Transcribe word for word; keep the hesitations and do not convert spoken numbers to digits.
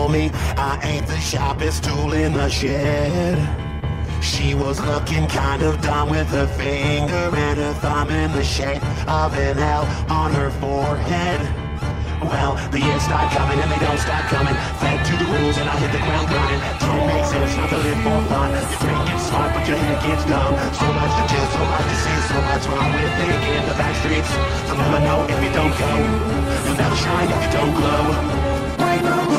told me I ain't the sharpest tool in the shed. She was looking kind of dumb with her finger and her thumb in the shape of an L on her forehead. Well, the years start coming and they don't stop coming. Fed to the rules and I hit the ground running. Don't make sense not to live for fun. Your brain gets smart but your head gets dumb. So much to do, so much to see, so much wrong with thinking. The back streets, you'll never know if you don't go. You'll never shine if you don't glow. Break the rules.